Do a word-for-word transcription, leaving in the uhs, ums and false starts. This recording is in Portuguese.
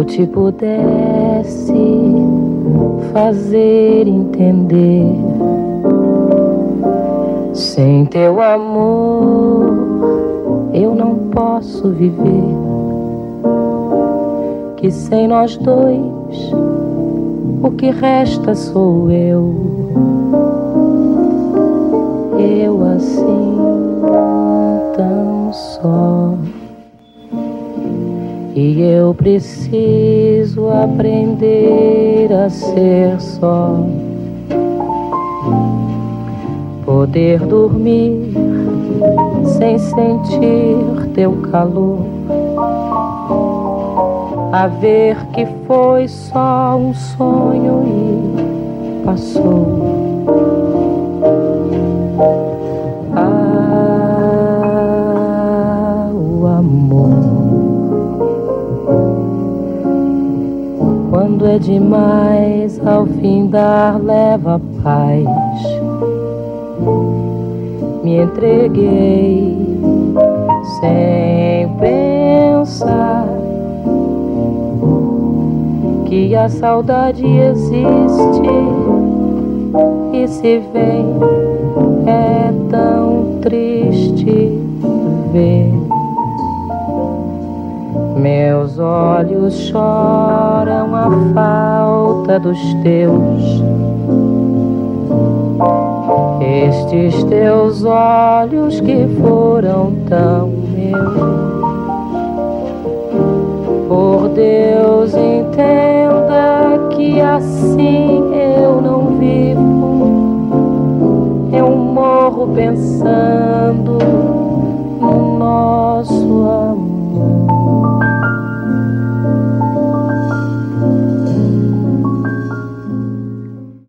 eu te pudesse fazer entender, sem teu amor eu não posso viver, que sem nós dois o que resta sou eu. Eu assim tão só, e eu preciso aprender a ser só, poder dormir sem sentir teu calor, a ver que foi só um sonho e passou. Ah, o amor, quando é demais, ao findar leva a paz. Me entreguei sem pensar que a saudade existe, e se vem é tão triste ver. Meus olhos choram a falta dos teus, estes teus olhos que foram tão meus. Por Deus, entenda que assim eu não vivo, eu morro pensando